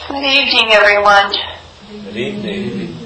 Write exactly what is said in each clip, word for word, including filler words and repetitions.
Good evening, everyone. Good evening.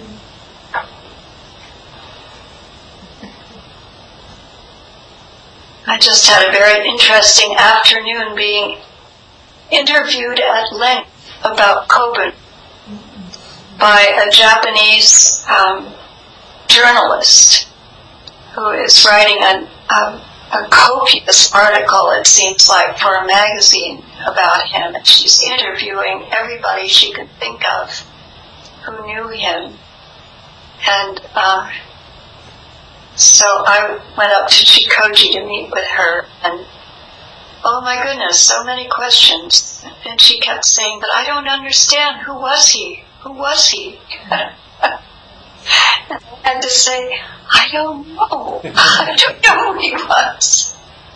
I just had a very interesting afternoon being interviewed at length about Kobun by a Japanese um, journalist who is writing a, a, a copious article, it seems like, for a magazine about him. And she's interviewing everybody she could think of who knew him. And uh, so I went up to Chikoji to meet with her, and oh my goodness, so many questions. And she kept saying, but I don't understand, who was he? Who was he? And I had to say, I don't know. I don't know who he was.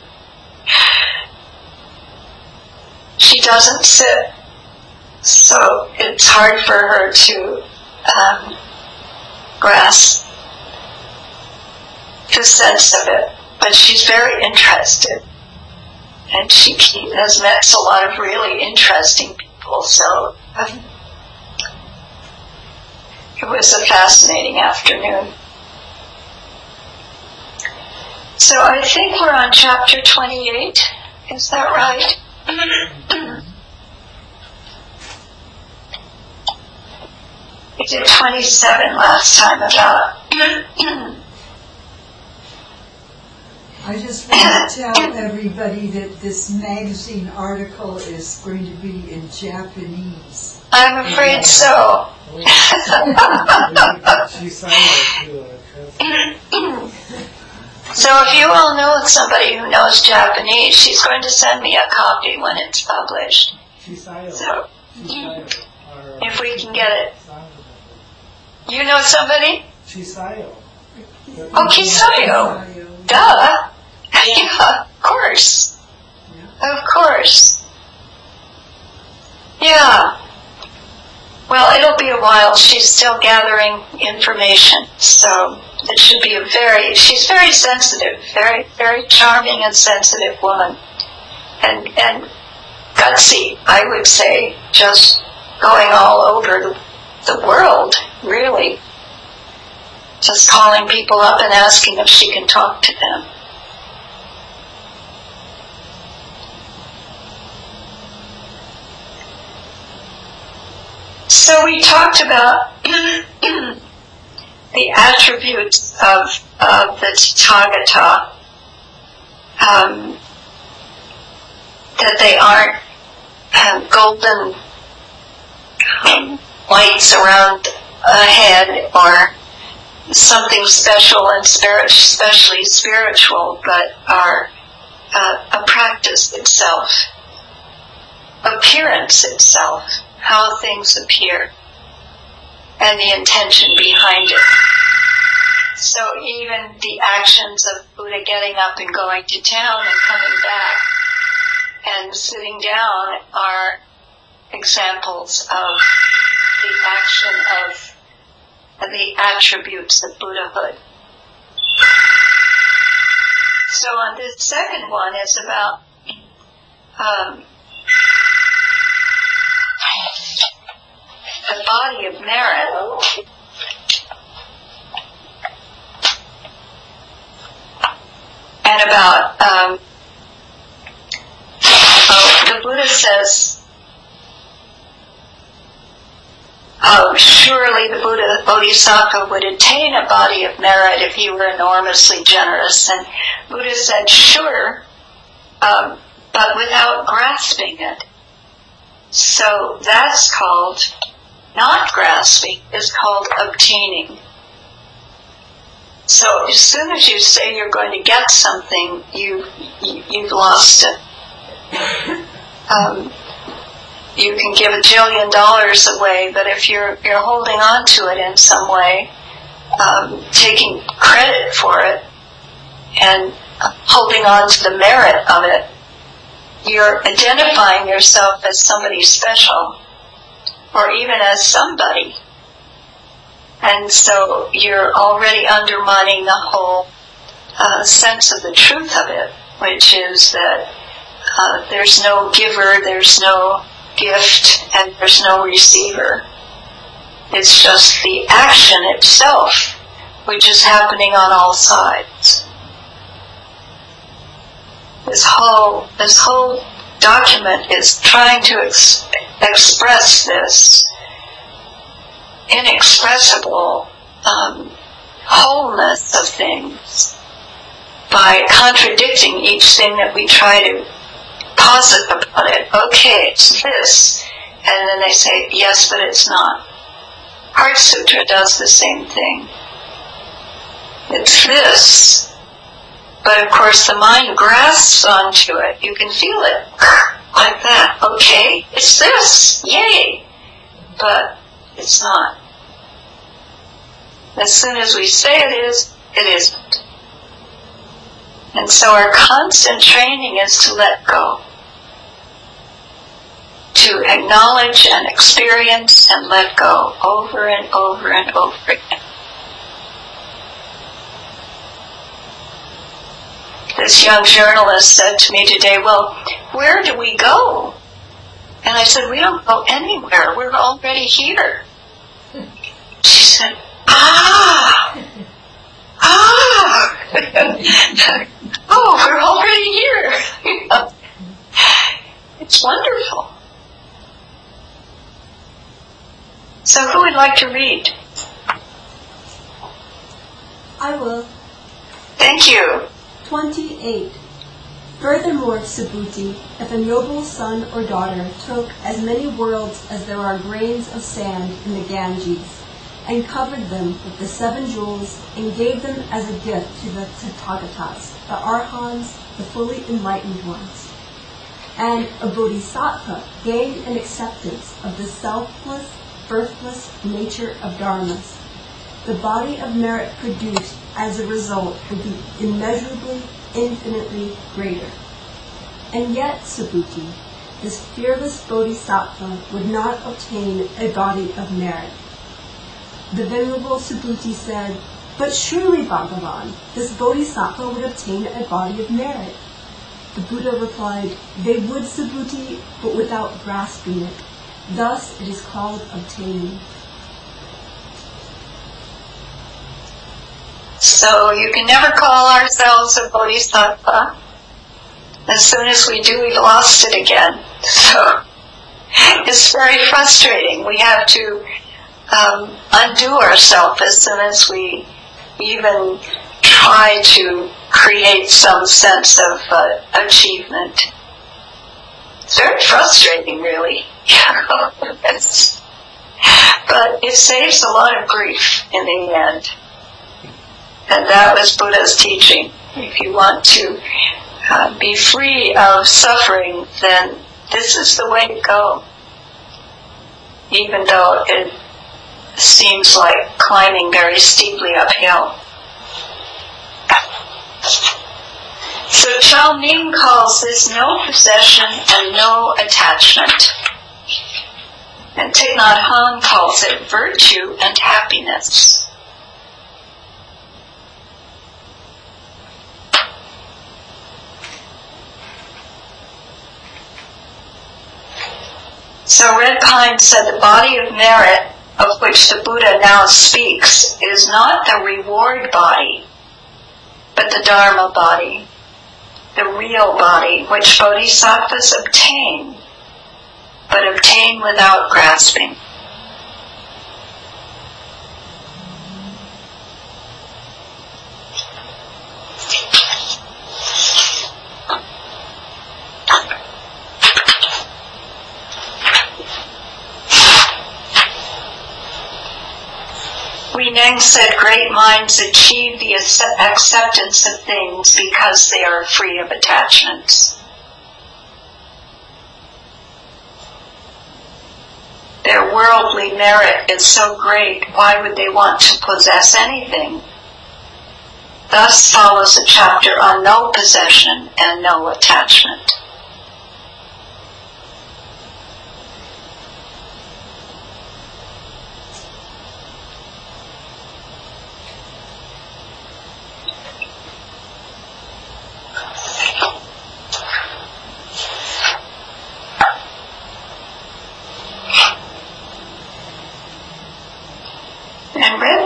She doesn't sit, so it's hard for her to um, grasp the sense of it. But she's very interested. And she has met a lot of really interesting people, so um, it was a fascinating afternoon. So I think we're on chapter twenty-eight, is that right? We did twenty-seven last time about I just want to tell everybody that this magazine article is going to be in Japanese. I'm afraid so. So if you all know somebody who knows Japanese, she's going to send me a copy when it's published. So if we can get it. You know somebody? Chisayo. Oh, Kisayo. Duh. Yeah, of course. Of course. Yeah. Well, it'll be a while. She's still gathering information, so it should be a very, she's very sensitive, very, very charming and sensitive woman. And, and gutsy, I would say, just going all over the, the world, really. Just calling people up and asking if she can talk to them. So we talked about the attributes of, of the Tathagata, um, that they aren't um, golden um, lights around a head or something special and spirit, especially spiritual, but are uh, a practice itself, appearance itself, how things appear, and the intention behind it. So even the actions of Buddha getting up and going to town and coming back and sitting down are examples of the action of the attributes of Buddhahood. So on this second one is about um, the body of merit. And about, um, oh, the Buddha says, oh, surely the Buddha Bodhisattva would attain a body of merit if he were enormously generous. And Buddha said, sure, um, but without grasping it. So that's called, not grasping, is called obtaining. So as soon as you say you're going to get something, you, you, you've lost it. Um, you can give a jillion dollars away, but if you're you're holding on to it in some way, um, taking credit for it, and holding on to the merit of it, you're identifying yourself as somebody special, or even as somebody. And so you're already undermining the whole uh, sense of the truth of it, which is that uh, there's no giver, there's no gift and there's no receiver. It's just the action itself, which is happening on all sides. This whole, this whole document is trying to ex- express this inexpressible um, wholeness of things by contradicting each thing that we try to posit about it. Okay, it's this. And then they say, yes, but it's not. Heart Sutra does the same thing. It's this. But of course the mind grasps onto it. You can feel it like that. Okay, it's this. Yay! But it's not. As soon as we say it is, it isn't. And so our constant training is to let go. To acknowledge and experience and let go over and over and over again. This young journalist said to me today, well, where do we go? And I said, we don't go anywhere. We're already here. She said, ah, ah, oh, we're already here. It's wonderful. So who would like to read? I will. Thank you. twenty-eight. Furthermore, Subhuti, if a noble son or daughter took as many worlds as there are grains of sand in the Ganges, and covered them with the seven jewels, and gave them as a gift to the Tathagatas, the Arhans, the fully enlightened ones, and a bodhisattva gained an acceptance of the selfless, birthless nature of dharmas, the body of merit produced as a result would be immeasurably, infinitely greater. And yet, Subhuti, this fearless bodhisattva would not obtain a body of merit. The Venerable Subhuti said, but surely, Bhagavan, this bodhisattva would obtain a body of merit. The Buddha replied, they would, Subhuti, but without grasping it. Thus it is called obtaining. So you can never call ourselves a bodhisattva. As soon as we do, we've lost it again. So it's very frustrating. We have to um, undo ourselves as soon as we even try to create some sense of uh, achievement. It's very frustrating, really. It's, but it saves a lot of grief in the end. And that was Buddha's teaching. If you want to uh, be free of suffering, then this is the way to go. Even though it seems like climbing very steeply uphill. So Chao Ning calls this no possession and no attachment. And Thich Nhat Hanh calls it virtue and happiness. So Red Pine said the body of merit of which the Buddha now speaks is not the reward body, but the Dharma body, the real body which bodhisattvas obtain, but obtain without grasping. Huineng said great minds achieve the acceptance of things because they are free of attachments. Their worldly merit is so great, why would they want to possess anything? Thus follows a chapter on no possession and no attachment.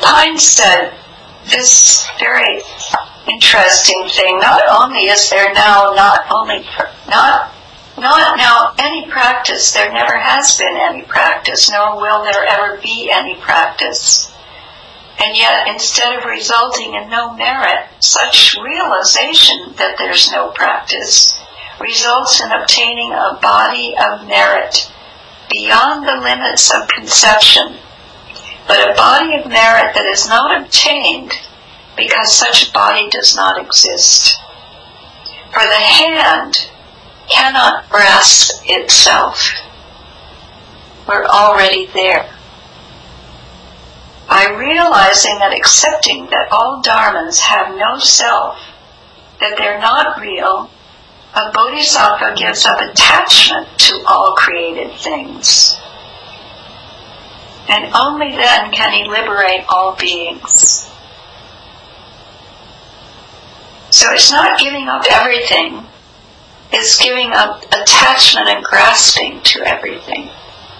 Pine said this very interesting thing. Not only is there now not only not not now any practice, there never has been any practice, nor will there ever be any practice. And yet, instead of resulting in no merit, such realization that there's no practice results in obtaining a body of merit beyond the limits of conception, but a body of merit that is not obtained because such a body does not exist. For the hand cannot grasp itself. We're already there. By realizing that accepting that all dharmas have no self, that they're not real, a bodhisattva gives up attachment to all created things. And only then can he liberate all beings. So it's not giving up everything, it's giving up attachment and grasping to everything.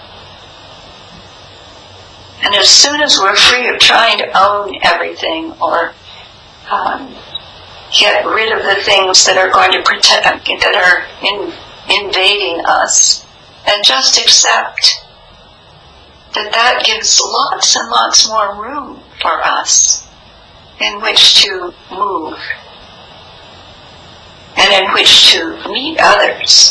And as soon as we're free of trying to own everything or um, get rid of the things that are going to protect, that are in, invading us, and just accept that that gives lots and lots more room for us in which to move and in which to meet others.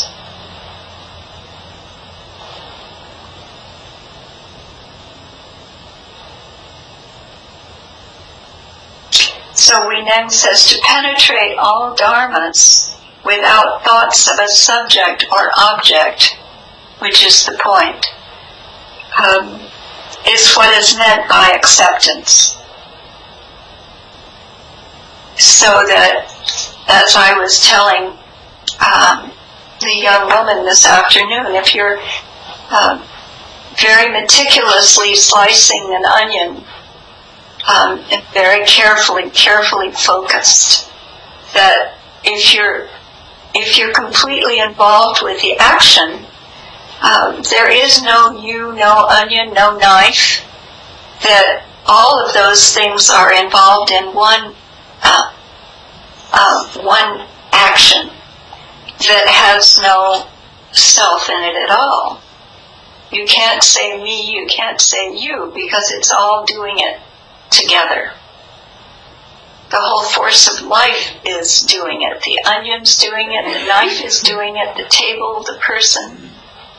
So Huineng says to penetrate all dharmas without thoughts of a subject or object, which is the point, um, is what is meant by acceptance. So that, as I was telling um, the young woman this afternoon, if you're um, very meticulously slicing an onion, Um, and very carefully, carefully focused, that if you're if you're completely involved with the action, um, there is no you, no onion, no knife. That all of those things are involved in one uh, uh, one action that has no self in it at all. You can't say me, you can't say you, because it's all doing it together. The whole force of life is doing it. The onion's doing it, the knife is doing it, the table, the person.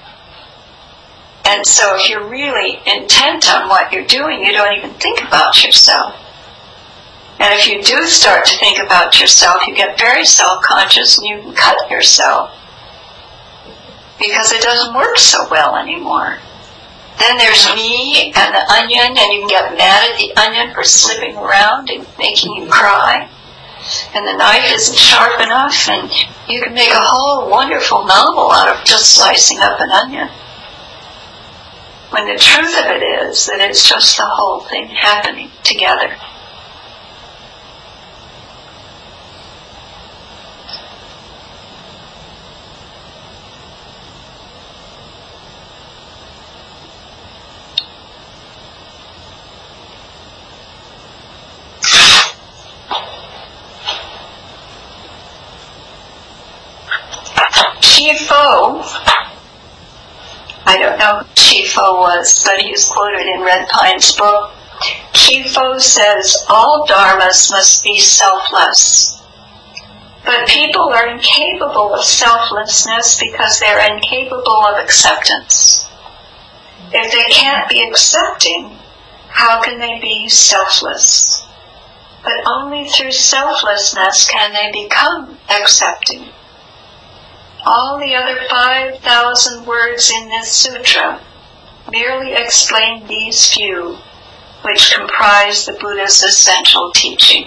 And so if you're really intent on what you're doing, you don't even think about yourself. And if you do start to think about yourself, you get very self-conscious and you can cut yourself, because it doesn't work so well anymore. Then there's me and the onion, and you can get mad at the onion for slipping around and making you cry. And the knife isn't sharp enough, and you can make a whole wonderful novel out of just slicing up an onion. When the truth of it is that it's just the whole thing happening together. Chi Fo, I don't know who Chi Fo was, but he was quoted in Red Pine's book. Chi Fo says, all dharmas must be selfless. But people are incapable of selflessness because they're incapable of acceptance. If they can't be accepting, how can they be selfless? But only through selflessness can they become accepting. All the other five thousand words in this sutra merely explain these few, which comprise the Buddha's essential teaching.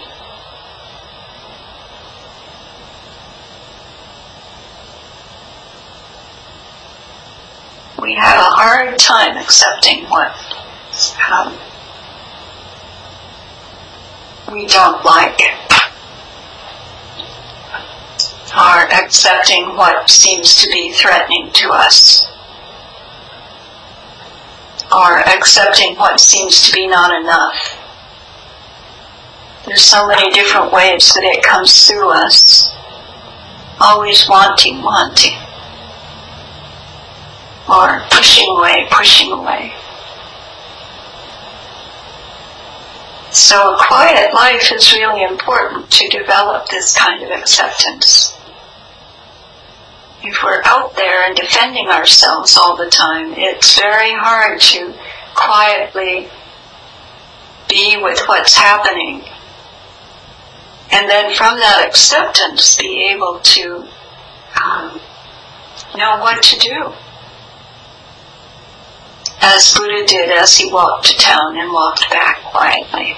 We have a hard time accepting what um, we don't like, or accepting what seems to be threatening to us, or accepting what seems to be not enough. There's so many different ways that it comes through us. Always wanting, wanting. Or pushing away, pushing away. So a quiet life is really important to develop this kind of acceptance. If we're out there and defending ourselves all the time, it's very hard to quietly be with what's happening. And then from that acceptance, be able to um, know what to do. As Buddha did as he walked to town and walked back quietly.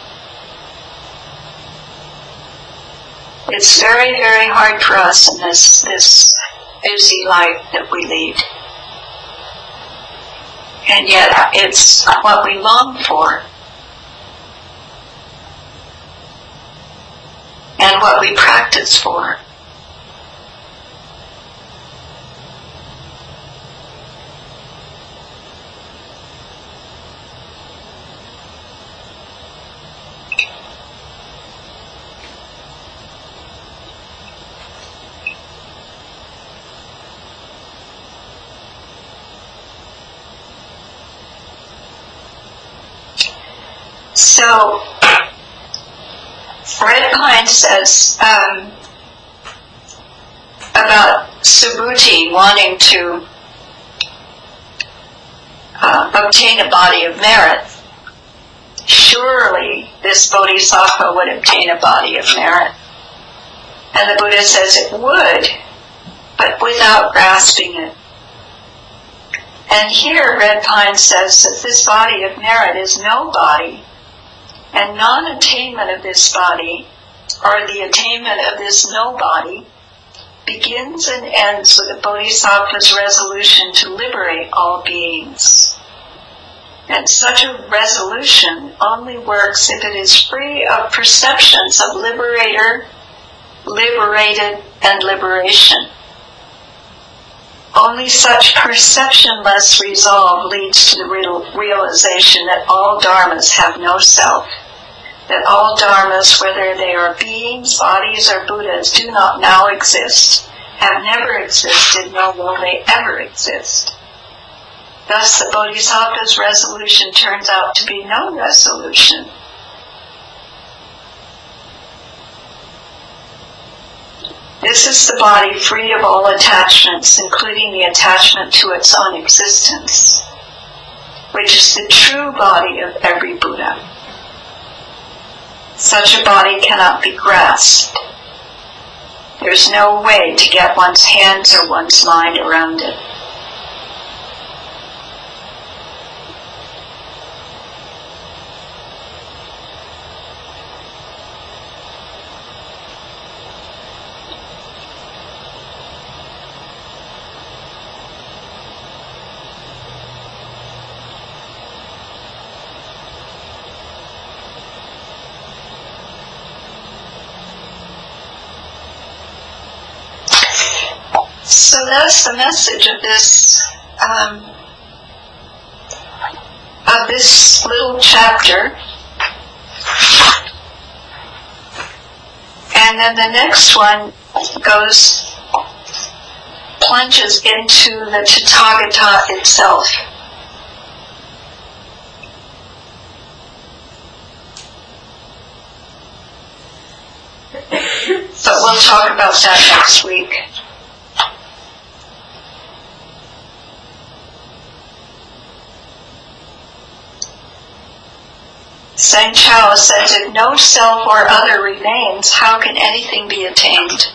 It's very, very hard for us in this, this busy life that we lead. And yet it's what we long for. And what we practice for. So, Red Pine says um, about Subhuti wanting to uh, obtain a body of merit. Surely this Bodhisattva would obtain a body of merit. And the Buddha says it would, but without grasping it. And here Red Pine says that this body of merit is no body. And non-attainment of this body, or the attainment of this no body, begins and ends with the Bodhisattva's resolution to liberate all beings. And such a resolution only works if it is free of perceptions of liberator, liberated, and liberation. Only such perceptionless resolve leads to the real realization that all dharmas have no self, that all dharmas, whether they are beings, bodies, or Buddhas, do not now exist, have never existed, nor will they ever exist. Thus the Bodhisattva's resolution turns out to be no resolution. This is the body free of all attachments, including the attachment to its own existence, which is the true body of every Buddha. Such a body cannot be grasped. There's no way to get one's hands or one's mind around it. So that's the message of this um, of this little chapter. And then the next one goes, plunges into the Tathagata itself. But we'll talk about that next week. Zheng Chao says, if no self or other remains, how can anything be attained?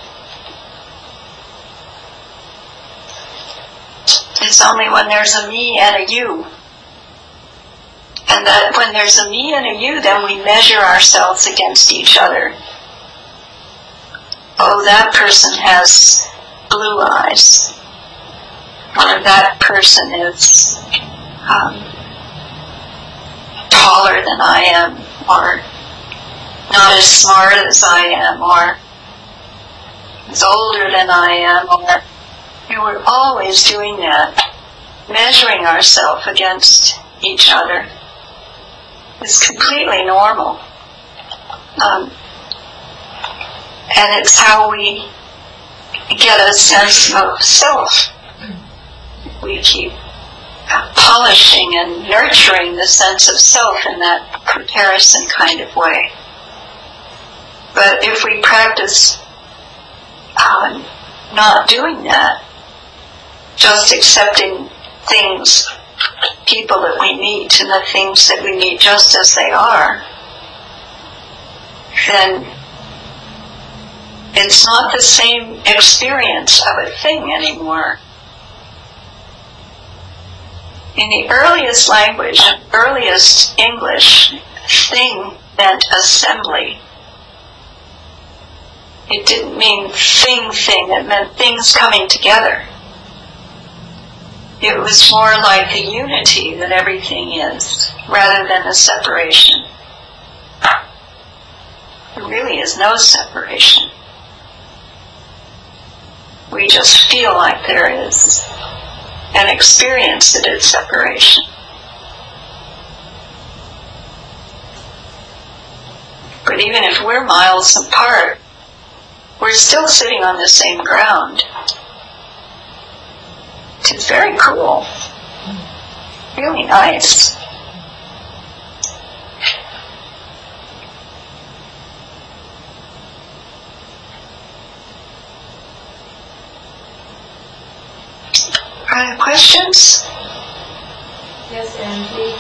It's only when there's a me and a you. And that when there's a me and a you, then we measure ourselves against each other. Oh, that person has blue eyes. Or that person is um, taller than I am, or not as smart as I am, or is older than I am, or you know, we're always doing that, measuring ourselves against each other. It's completely normal. Um, and it's how we get a sense of self. We keep polishing and nurturing the sense of self in that comparison kind of way. But if we practice uh, not doing that, just accepting things, people that we meet, and the things that we meet just as they are, then it's not the same experience of a thing anymore. In the earliest language, earliest English, thing meant assembly. It didn't mean thing, thing. It meant things coming together. It was more like the unity that everything is, rather than a separation. There really is no separation. We just feel like there is, and experience that it's separation. But even if we're miles apart, we're still sitting on the same ground. It's very cool. Really nice. Are there questions? Yes, Angie.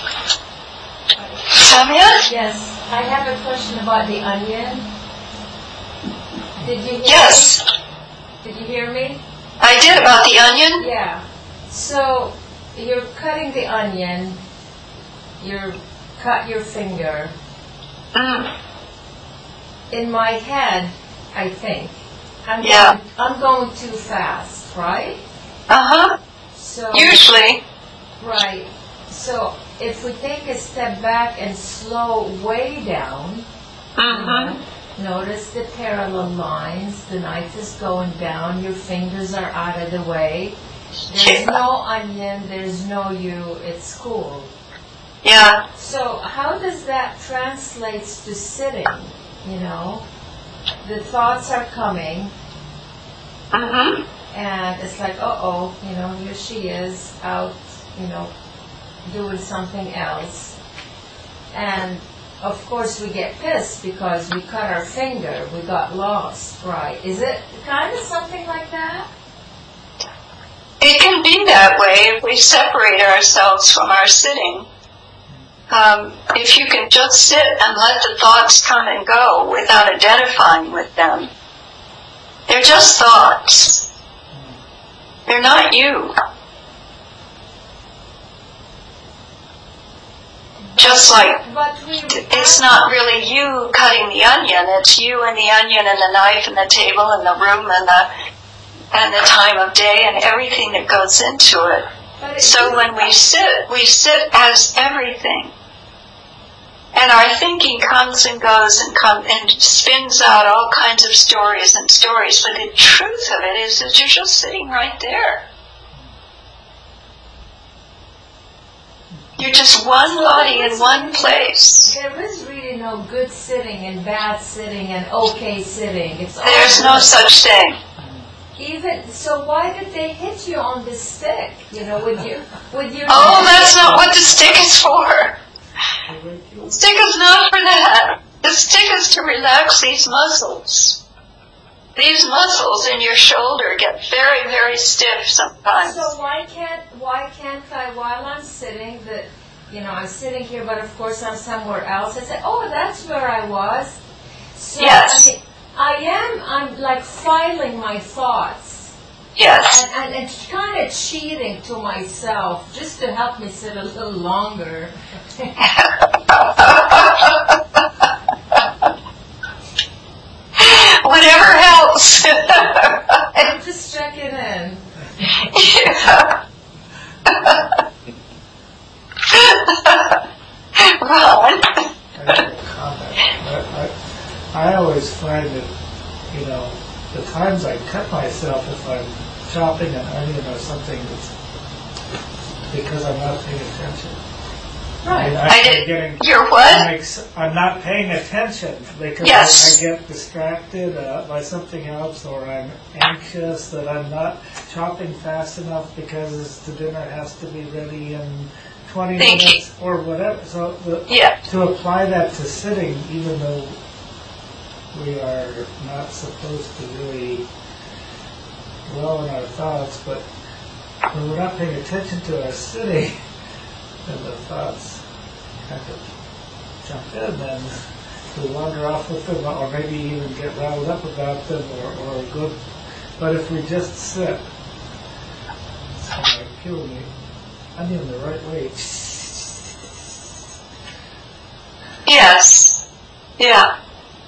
Samia? Yes, I have a question about the onion. Did you hear Yes. me? Did you hear me? I did, about the onion. Yeah. So you're cutting the onion. You cut your finger. Mm. In my head, I think I'm Yeah. going, I'm going too fast, right? Uh-huh. So Usually. right. So if we take a step back and slow way down. Mm-hmm. Notice the parallel lines. The knife is going down. Your fingers are out of the way. There's Yeah. no onion. There's no you. It's cool. Yeah. So how does that translate to sitting? You know, the thoughts are coming, Mm-hmm. and it's like, uh-oh, you know, here she is out, you know, doing something else. And of course we get pissed because we cut our finger, we got lost, right? Is it kind of something like that? It can be that way if we separate ourselves from our sitting. Um, if you can just sit and let the thoughts come and go without identifying with them, they're just thoughts. They're not you. Just like But we it's not really you cutting the onion, it's you and the onion and the knife and the table and the room and the and the time of day and everything that goes into it. but it- So when we sit, we sit as everything. And our thinking comes and goes and come and spins out all kinds of stories and stories, but the truth of it is that you're just sitting right there. You're just one body in one place. There is really no good sitting and bad sitting and okay sitting. It's all There's no good. such thing. Even so, why did they hit you on the stick? You know, with your with your. Oh, that's not what the stick is for. The stick is not for that. The stick is to relax these muscles. These muscles in your shoulder get very, very stiff sometimes. So why can't why can't I, while I'm sitting, that you know I'm sitting here, but of course I'm somewhere else. I say, oh, that's where I was. So Yes. I, mean, I am. I'm like filing my thoughts. Yes. And, and, and kind of cheating to myself just to help me sit a little longer. Whatever helps. I'm just checking in. Yeah. Ron. I have a comment. I, I, I always find that, you know, the times I cut myself if I'm chopping an onion or something, it's because I'm not paying attention. I, I I'm did. getting, You're I'm, what? ex- I'm not paying attention because Yes. I, I get distracted uh, by something else, or I'm anxious that I'm not chopping fast enough because the dinner has to be ready in twenty Thank you. minutes or whatever. So the, Yeah. to apply that to sitting, even though we are not supposed to really dwell in our thoughts, but when we're not paying attention to our sitting, then the thoughts kind of jump in, and we wander off with them, or maybe even get riled up about them, or, or good. But if we just sit, it's kind of like peel the onion the right way. Yes. Yeah.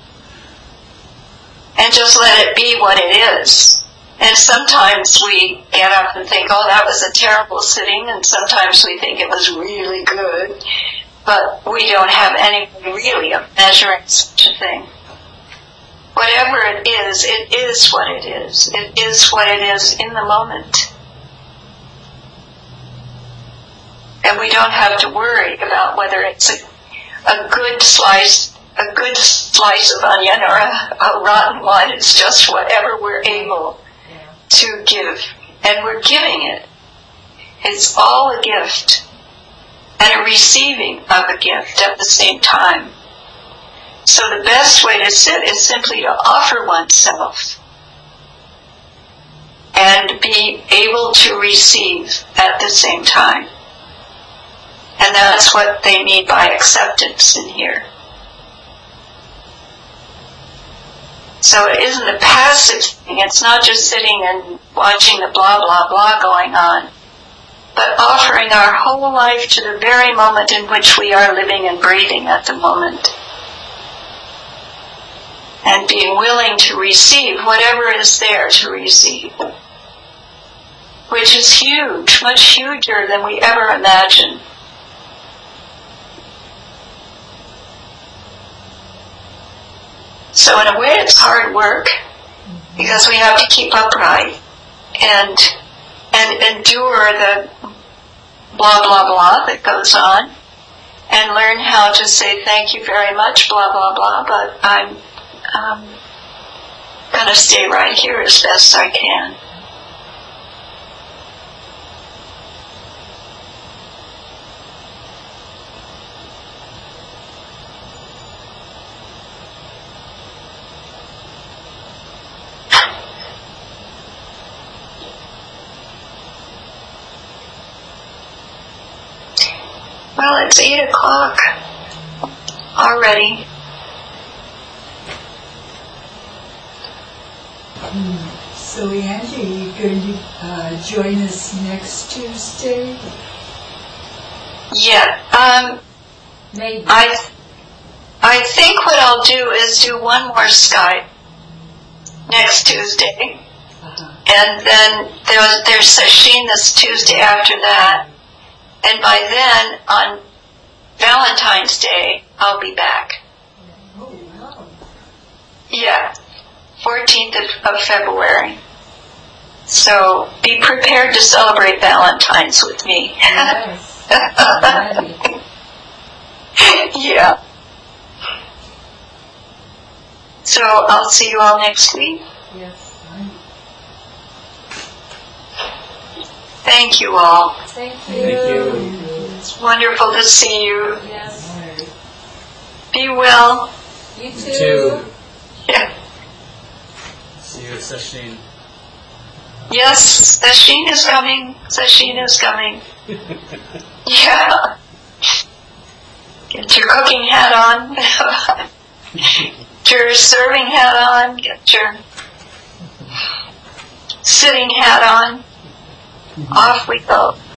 And just let it be what it is. And sometimes we get up and think, oh, that was a terrible sitting, and sometimes we think it was really good, but we don't have any really of measuring such a thing. Whatever it is, it is what it is. It is what it is in the moment. And we don't have to worry about whether it's a, a good slice, a good slice of onion or a, a rotten one. It's just whatever we're able to give, and we're giving it. It's all a gift and a receiving of a gift at the same time. So the best way to sit is simply to offer oneself and be able to receive at the same time. And that's what they mean by acceptance in here. So it isn't a passive thing. It's not just sitting and watching the blah, blah, blah going on, but offering our whole life to the very moment in which we are living and breathing at the moment. And being willing to receive whatever is there to receive, which is huge, much huger than we ever imagined. So in a way it's hard work, because we have to keep upright and and endure the blah, blah, blah that goes on, and learn how to say thank you very much, blah, blah, blah, but I'm um, going to stay right here as best I can. Well, it's eight o'clock already. So, Angie, are you going to uh, join us next Tuesday? Yeah. Um, Maybe. I I think what I'll do is do one more Skype next Tuesday, Uh-huh. and then there's there's session this Tuesday after that. And by then, on Valentine's Day, I'll be back. Oh, wow. Yeah, fourteenth of, of February. So be prepared to celebrate Valentine's with me. Yes. I'm ready. Yeah. So I'll see you all next week. Yes. Thank you all. Thank you. Thank you. It's wonderful to see you. Yes. Be well. You too. You too. Yeah. See you at Session. Yes, Sashin is coming. Sashin is coming. Yeah. Get your cooking hat on. Get your serving hat on. Get your sitting hat on. Off we go.